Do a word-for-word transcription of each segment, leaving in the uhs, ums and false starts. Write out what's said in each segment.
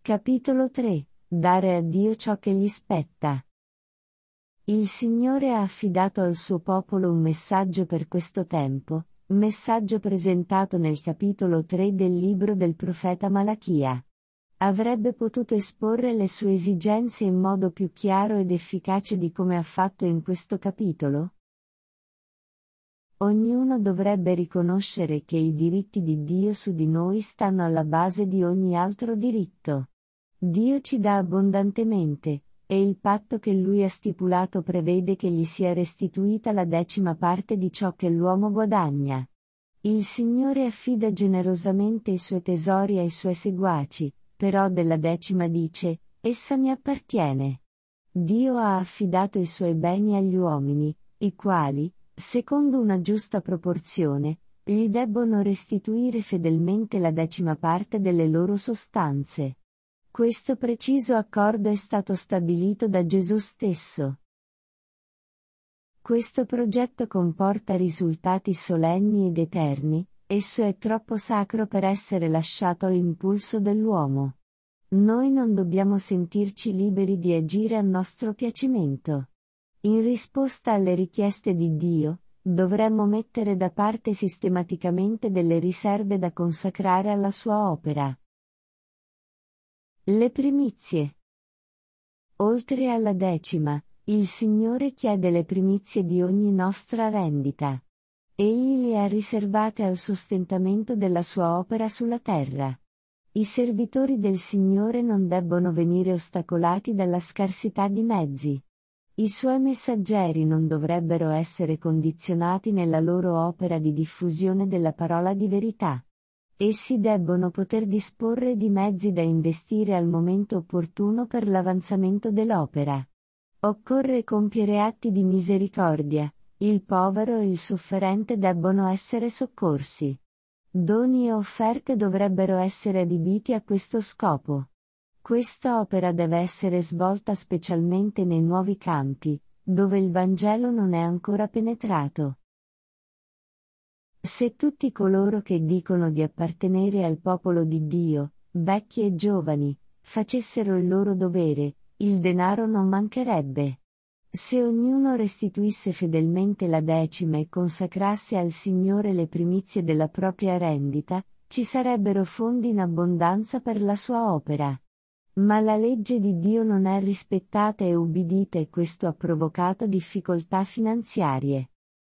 Capitolo tre. Dare a Dio ciò che gli spetta. Il Signore ha affidato al suo popolo un messaggio per questo tempo, messaggio presentato nel capitolo tre del libro del profeta Malachia. Avrebbe potuto esporre le sue esigenze in modo più chiaro ed efficace di come ha fatto in questo capitolo? Ognuno dovrebbe riconoscere che i diritti di Dio su di noi stanno alla base di ogni altro diritto. Dio ci dà abbondantemente, e il patto che Lui ha stipulato prevede che gli sia restituita la decima parte di ciò che l'uomo guadagna. Il Signore affida generosamente i suoi tesori ai suoi seguaci, però della decima dice, essa mi appartiene. Dio ha affidato i suoi beni agli uomini, i quali, secondo una giusta proporzione, gli debbono restituire fedelmente la decima parte delle loro sostanze. Questo preciso accordo è stato stabilito da Gesù stesso. Questo progetto comporta risultati solenni ed eterni, esso è troppo sacro per essere lasciato all'impulso dell'uomo. Noi non dobbiamo sentirci liberi di agire a nostro piacimento. In risposta alle richieste di Dio, dovremmo mettere da parte sistematicamente delle riserve da consacrare alla sua opera. Le primizie. Oltre alla decima, il Signore chiede le primizie di ogni nostra rendita. Egli le ha riservate al sostentamento della sua opera sulla terra. I servitori del Signore non debbono venire ostacolati dalla scarsità di mezzi. I suoi messaggeri non dovrebbero essere condizionati nella loro opera di diffusione della parola di verità. Essi debbono poter disporre di mezzi da investire al momento opportuno per l'avanzamento dell'opera. Occorre compiere atti di misericordia, il povero e il sofferente debbono essere soccorsi. Doni e offerte dovrebbero essere adibiti a questo scopo. Questa opera deve essere svolta specialmente nei nuovi campi, dove il Vangelo non è ancora penetrato. Se tutti coloro che dicono di appartenere al popolo di Dio, vecchi e giovani, facessero il loro dovere, il denaro non mancherebbe. Se ognuno restituisse fedelmente la decima e consacrasse al Signore le primizie della propria rendita, ci sarebbero fondi in abbondanza per la sua opera. Ma la legge di Dio non è rispettata e ubbidita e questo ha provocato difficoltà finanziarie.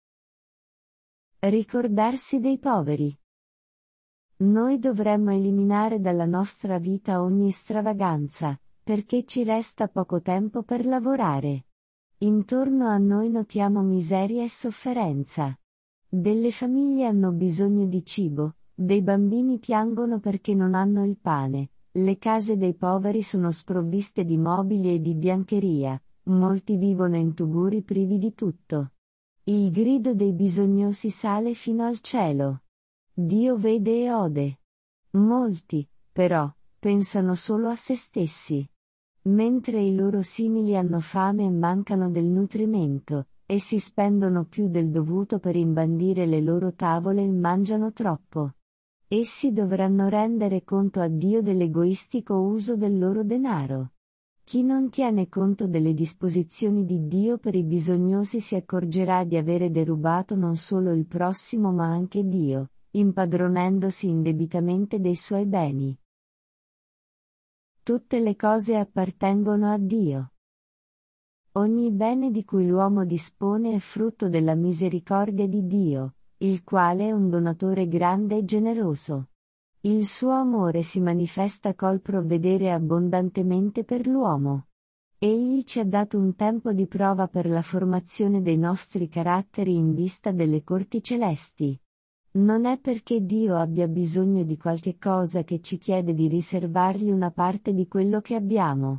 Ricordarsi dei poveri. Noi dovremmo eliminare dalla nostra vita ogni stravaganza, perché ci resta poco tempo per lavorare. Intorno a noi notiamo miseria e sofferenza. Delle famiglie hanno bisogno di cibo, dei bambini piangono perché non hanno il pane, le case dei poveri sono sprovviste di mobili e di biancheria, molti vivono in tuguri privi di tutto. Il grido dei bisognosi sale fino al cielo. Dio vede e ode. Molti, però, pensano solo a se stessi. Mentre i loro simili hanno fame e mancano del nutrimento, essi spendono più del dovuto per imbandire le loro tavole e mangiano troppo. Essi dovranno rendere conto a Dio dell'egoistico uso del loro denaro. Chi non tiene conto delle disposizioni di Dio per i bisognosi si accorgerà di avere derubato non solo il prossimo ma anche Dio, impadronendosi indebitamente dei suoi beni. Tutte le cose appartengono a Dio. Ogni bene di cui l'uomo dispone è frutto della misericordia di Dio, il quale è un donatore grande e generoso. Il suo amore si manifesta col provvedere abbondantemente per l'uomo. Egli ci ha dato un tempo di prova per la formazione dei nostri caratteri in vista delle corti celesti. Non è perché Dio abbia bisogno di qualche cosa che ci chiede di riservargli una parte di quello che abbiamo.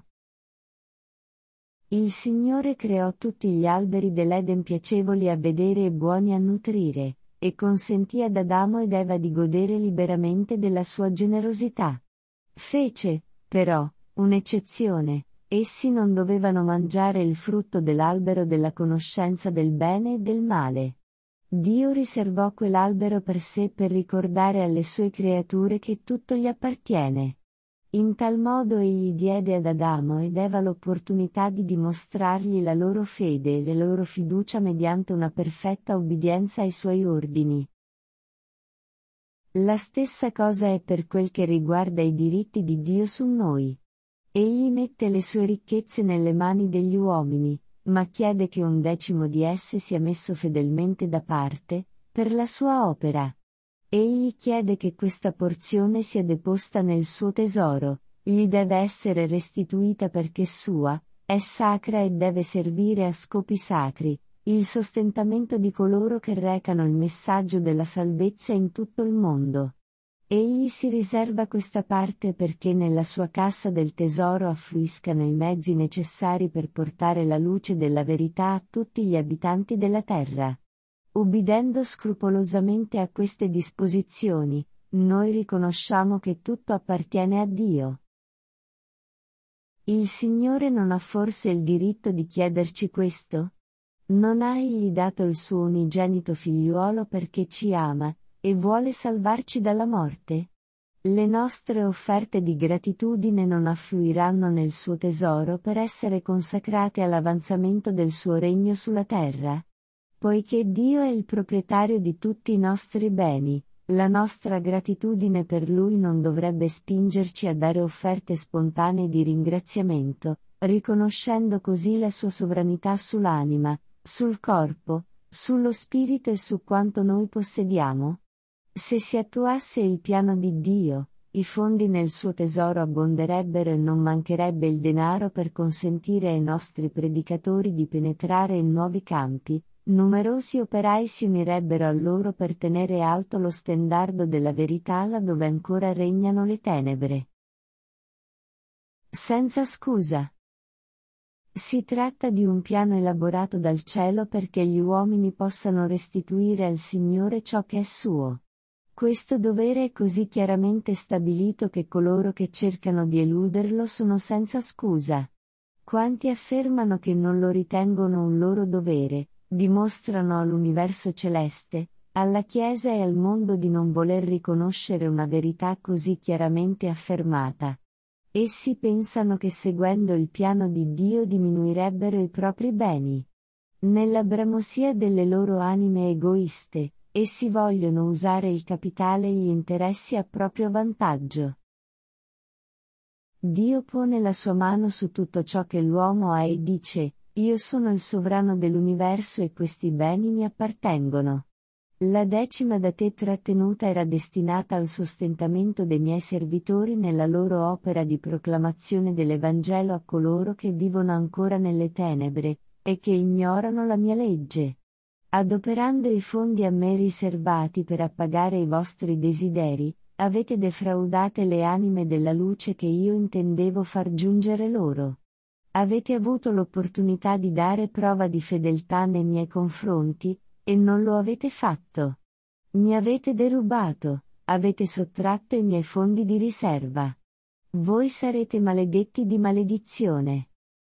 Il Signore creò tutti gli alberi dell'Eden piacevoli a vedere e buoni a nutrire, e consentì ad Adamo ed Eva di godere liberamente della sua generosità. Fece, però, un'eccezione, essi non dovevano mangiare il frutto dell'albero della conoscenza del bene e del male. Dio riservò quell'albero per sé per ricordare alle sue creature che tutto gli appartiene. In tal modo egli diede ad Adamo ed Eva l'opportunità di dimostrargli la loro fede e la loro fiducia mediante una perfetta obbedienza ai suoi ordini. La stessa cosa è per quel che riguarda i diritti di Dio su noi. Egli mette le sue ricchezze nelle mani degli uomini, ma chiede che un decimo di esse sia messo fedelmente da parte, per la sua opera. Egli chiede che questa porzione sia deposta nel suo tesoro, gli deve essere restituita perché sua, è sacra e deve servire a scopi sacri, il sostentamento di coloro che recano il messaggio della salvezza in tutto il mondo. Egli si riserva questa parte perché nella sua cassa del tesoro affluiscano i mezzi necessari per portare la luce della verità a tutti gli abitanti della terra. Ubbidendo scrupolosamente a queste disposizioni, noi riconosciamo che tutto appartiene a Dio. Il Signore non ha forse il diritto di chiederci questo? Non ha egli dato il suo unigenito figliuolo perché ci ama, e vuole salvarci dalla morte? Le nostre offerte di gratitudine non affluiranno nel suo tesoro per essere consacrate all'avanzamento del suo regno sulla terra? Poiché Dio è il proprietario di tutti i nostri beni, la nostra gratitudine per Lui non dovrebbe spingerci a dare offerte spontanee di ringraziamento, riconoscendo così la sua sovranità sull'anima, sul corpo, sullo spirito e su quanto noi possediamo? Se si attuasse il piano di Dio, i fondi nel suo tesoro abbonderebbero e non mancherebbe il denaro per consentire ai nostri predicatori di penetrare in nuovi campi. Numerosi operai si unirebbero a loro per tenere alto lo stendardo della verità laddove ancora regnano le tenebre. Senza scusa. Si tratta di un piano elaborato dal cielo perché gli uomini possano restituire al Signore ciò che è suo. Questo dovere è così chiaramente stabilito che coloro che cercano di eluderlo sono senza scusa. Quanti affermano che non lo ritengono un loro dovere, dimostrano all'universo celeste, alla Chiesa e al mondo di non voler riconoscere una verità così chiaramente affermata. Essi pensano che seguendo il piano di Dio diminuirebbero i propri beni. Nella bramosia delle loro anime egoiste, essi vogliono usare il capitale e gli interessi a proprio vantaggio. Dio pone la sua mano su tutto ciò che l'uomo ha e dice: io sono il sovrano dell'universo e questi beni mi appartengono. La decima da te trattenuta era destinata al sostentamento dei miei servitori nella loro opera di proclamazione dell'Evangelo a coloro che vivono ancora nelle tenebre, e che ignorano la mia legge. Adoperando i fondi a me riservati per appagare i vostri desideri, avete defraudate le anime della luce che io intendevo far giungere loro. Avete avuto l'opportunità di dare prova di fedeltà nei miei confronti, e non lo avete fatto. Mi avete derubato, avete sottratto i miei fondi di riserva. Voi sarete maledetti di maledizione.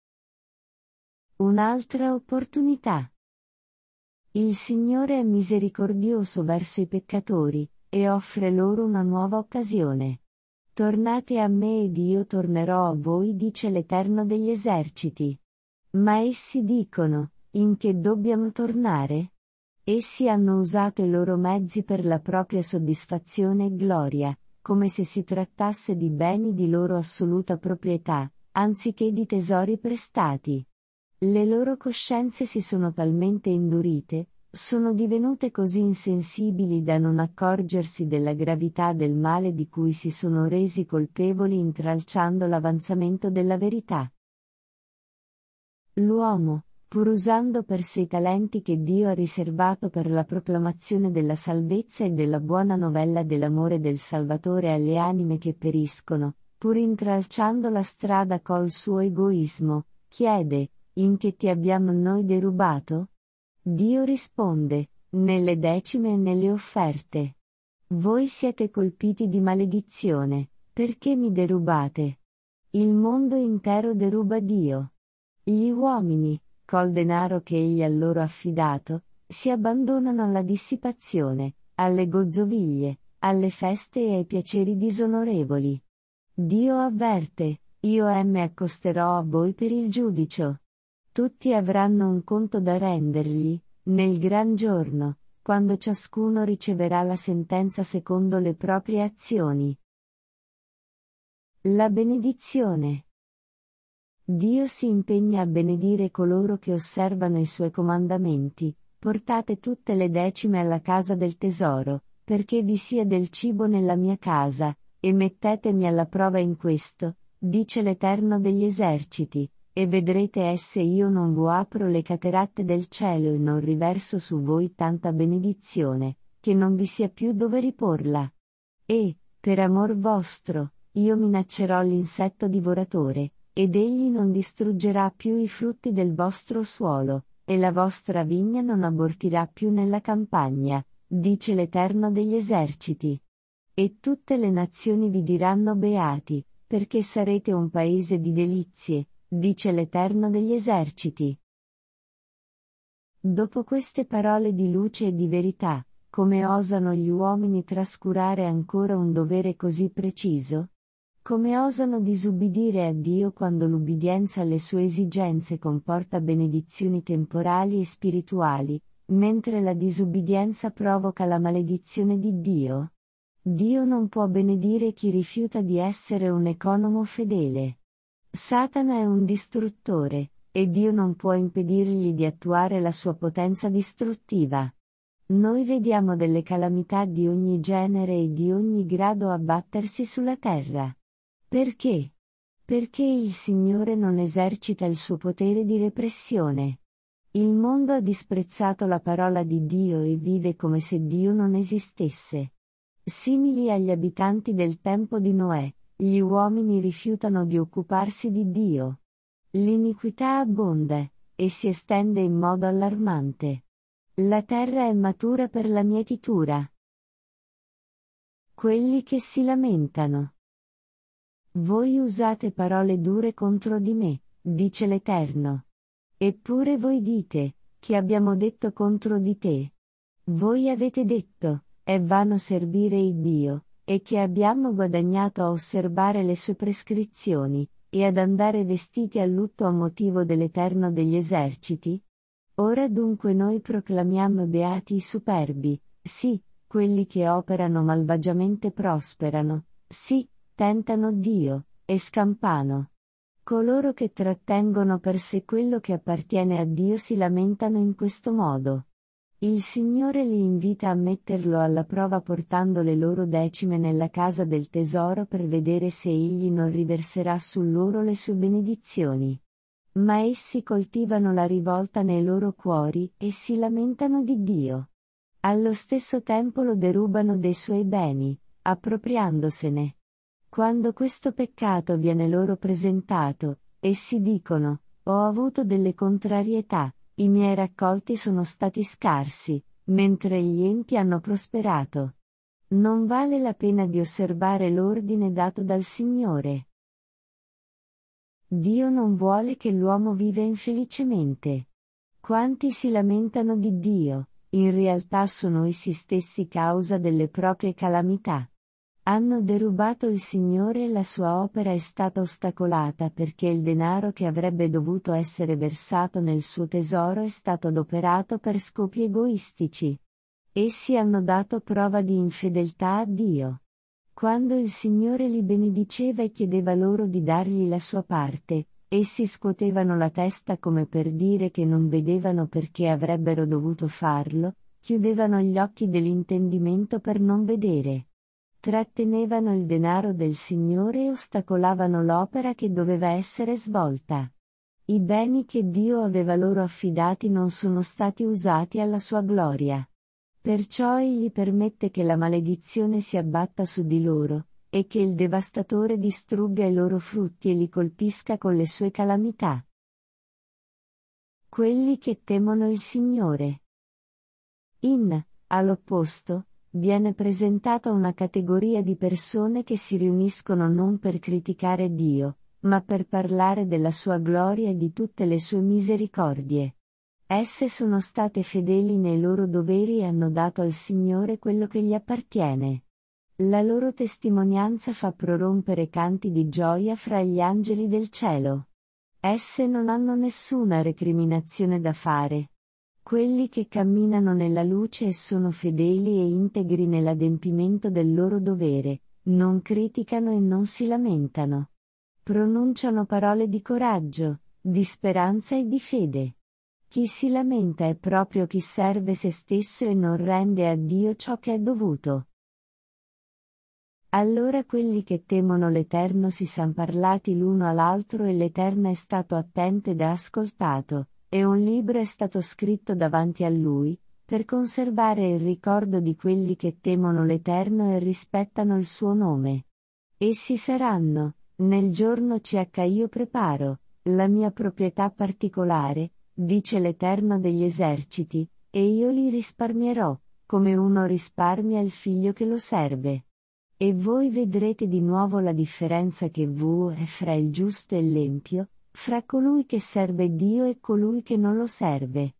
Un'altra opportunità. Il Signore è misericordioso verso i peccatori, e offre loro una nuova occasione. Tornate a me ed io tornerò a voi, dice l'Eterno degli eserciti. Ma essi dicono: in che dobbiamo tornare? Essi hanno usato i loro mezzi per la propria soddisfazione e gloria, come se si trattasse di beni di loro assoluta proprietà, anziché di tesori prestati. Le loro coscienze si sono talmente indurite, sono divenute così insensibili da non accorgersi della gravità del male di cui si sono resi colpevoli intralciando l'avanzamento della verità. L'uomo, pur usando per sé i talenti che Dio ha riservato per la proclamazione della salvezza e della buona novella dell'amore del Salvatore alle anime che periscono, pur intralciando la strada col suo egoismo, chiede: in che ti abbiamo noi derubato? Dio risponde: nelle decime e nelle offerte. Voi siete colpiti di maledizione, perché mi derubate? Il mondo intero deruba Dio. Gli uomini, col denaro che egli ha loro affidato, si abbandonano alla dissipazione, alle gozzoviglie, alle feste e ai piaceri disonorevoli. Dio avverte, io mi accosterò a voi per il giudicio. Tutti avranno un conto da rendergli, nel gran giorno, quando ciascuno riceverà la sentenza secondo le proprie azioni. La benedizione. Dio si impegna a benedire coloro che osservano i suoi comandamenti. Portate tutte le decime alla casa del tesoro, perché vi sia del cibo nella mia casa, e mettetemi alla prova in questo, dice l'Eterno degli eserciti, e vedrete se io non vo apro le cateratte del cielo e non riverso su voi tanta benedizione, che non vi sia più dove riporla. E, per amor vostro, io minaccerò l'insetto divoratore, ed egli non distruggerà più i frutti del vostro suolo, e la vostra vigna non abortirà più nella campagna, dice l'Eterno degli eserciti. E tutte le nazioni vi diranno beati, perché sarete un paese di delizie, dice l'Eterno degli eserciti. Dopo queste parole di luce e di verità, come osano gli uomini trascurare ancora un dovere così preciso? Come osano disubbidire a Dio quando l'ubbidienza alle sue esigenze comporta benedizioni temporali e spirituali, mentre la disubbidienza provoca la maledizione di Dio? Dio non può benedire chi rifiuta di essere un economo fedele. Satana è un distruttore, e Dio non può impedirgli di attuare la sua potenza distruttiva. Noi vediamo delle calamità di ogni genere e di ogni grado abbattersi sulla terra. Perché? Perché il Signore non esercita il suo potere di repressione. Il mondo ha disprezzato la parola di Dio e vive come se Dio non esistesse. Simili agli abitanti del tempo di Noè, gli uomini rifiutano di occuparsi di Dio. L'iniquità abbonda, e si estende in modo allarmante. La terra è matura per la mietitura. Quelli che si lamentano. Voi usate parole dure contro di me, dice l'Eterno. Eppure voi dite, che abbiamo detto contro di te. Voi avete detto, è vano servire il Dio, e che abbiamo guadagnato a osservare le sue prescrizioni, e ad andare vestiti a lutto a motivo dell'Eterno degli eserciti? Ora dunque noi proclamiamo beati i superbi, sì, quelli che operano malvagiamente prosperano, sì, tentano Dio, e scampano. Coloro che trattengono per sé quello che appartiene a Dio si lamentano in questo modo. Il Signore li invita a metterlo alla prova portando le loro decime nella casa del tesoro per vedere se egli non riverserà su loro le sue benedizioni. Ma essi coltivano la rivolta nei loro cuori e si lamentano di Dio. Allo stesso tempo lo derubano dei suoi beni, appropriandosene. Quando questo peccato viene loro presentato, essi dicono, ho avuto delle contrarietà, i miei raccolti sono stati scarsi, mentre gli empi hanno prosperato. Non vale la pena di osservare l'ordine dato dal Signore. Dio non vuole che l'uomo viva infelicemente. Quanti si lamentano di Dio, in realtà sono essi stessi causa delle proprie calamità. Hanno derubato il Signore e la sua opera è stata ostacolata perché il denaro che avrebbe dovuto essere versato nel suo tesoro è stato adoperato per scopi egoistici. Essi hanno dato prova di infedeltà a Dio. Quando il Signore li benediceva e chiedeva loro di dargli la sua parte, essi scuotevano la testa come per dire che non vedevano perché avrebbero dovuto farlo, chiudevano gli occhi dell'intendimento per non vedere. Trattenevano il denaro del Signore e ostacolavano l'opera che doveva essere svolta. I beni che Dio aveva loro affidati non sono stati usati alla sua gloria. Perciò egli permette che la maledizione si abbatta su di loro, e che il devastatore distrugga i loro frutti e li colpisca con le sue calamità. Quelli che temono il Signore. In, all'opposto, viene presentata una categoria di persone che si riuniscono non per criticare Dio, ma per parlare della sua gloria e di tutte le sue misericordie. Esse sono state fedeli nei loro doveri e hanno dato al Signore quello che gli appartiene. La loro testimonianza fa prorompere canti di gioia fra gli angeli del cielo. Esse non hanno nessuna recriminazione da fare. Quelli che camminano nella luce e sono fedeli e integri nell'adempimento del loro dovere, non criticano e non si lamentano. Pronunciano parole di coraggio, di speranza e di fede. Chi si lamenta è proprio chi serve se stesso e non rende a Dio ciò che è dovuto. Allora quelli che temono l'Eterno si san parlati l'uno all'altro e l'Eterno è stato attento ed ha ascoltato, e un libro è stato scritto davanti a lui, per conservare il ricordo di quelli che temono l'Eterno e rispettano il suo nome. Essi saranno, nel giorno C H io preparo, la mia proprietà particolare, dice l'Eterno degli eserciti, e io li risparmierò, come uno risparmia il figlio che lo serve. E voi vedrete di nuovo la differenza che vu è fra il giusto e l'empio, fra colui che serve Dio e colui che non lo serve.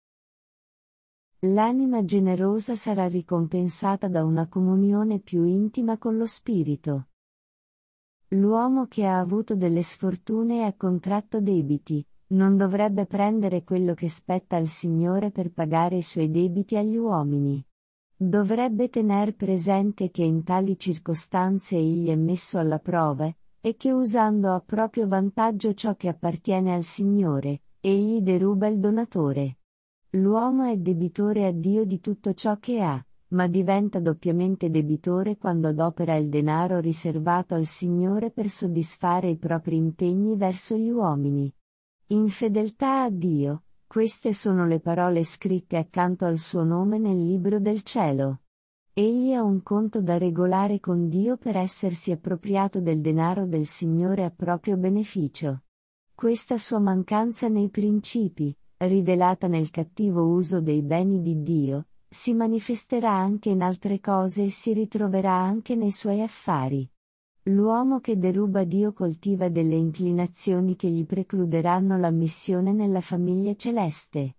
L'anima generosa sarà ricompensata da una comunione più intima con lo Spirito. L'uomo che ha avuto delle sfortune e ha contratto debiti, non dovrebbe prendere quello che spetta al Signore per pagare i suoi debiti agli uomini. Dovrebbe tener presente che in tali circostanze egli è messo alla prova, e che usando a proprio vantaggio ciò che appartiene al Signore, egli deruba il donatore. L'uomo è debitore a Dio di tutto ciò che ha, ma diventa doppiamente debitore quando adopera il denaro riservato al Signore per soddisfare i propri impegni verso gli uomini. In fedeltà a Dio, queste sono le parole scritte accanto al suo nome nel libro del cielo. Egli ha un conto da regolare con Dio per essersi appropriato del denaro del Signore a proprio beneficio. Questa sua mancanza nei principi, rivelata nel cattivo uso dei beni di Dio, si manifesterà anche in altre cose e si ritroverà anche nei suoi affari. L'uomo che deruba Dio coltiva delle inclinazioni che gli precluderanno l'ammissione nella famiglia celeste.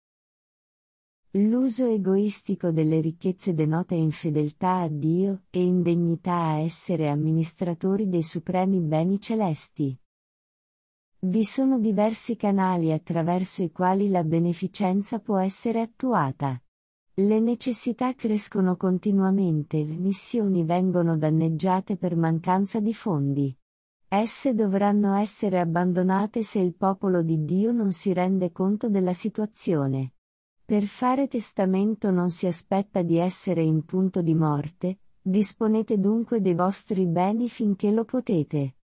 L'uso egoistico delle ricchezze denota infedeltà a Dio e indegnità a essere amministratori dei supremi beni celesti. Vi sono diversi canali attraverso i quali la beneficenza può essere attuata. Le necessità crescono continuamente, le missioni vengono danneggiate per mancanza di fondi. Esse dovranno essere abbandonate se il popolo di Dio non si rende conto della situazione. Per fare testamento non si aspetta di essere in punto di morte, disponete dunque dei vostri beni finché lo potete.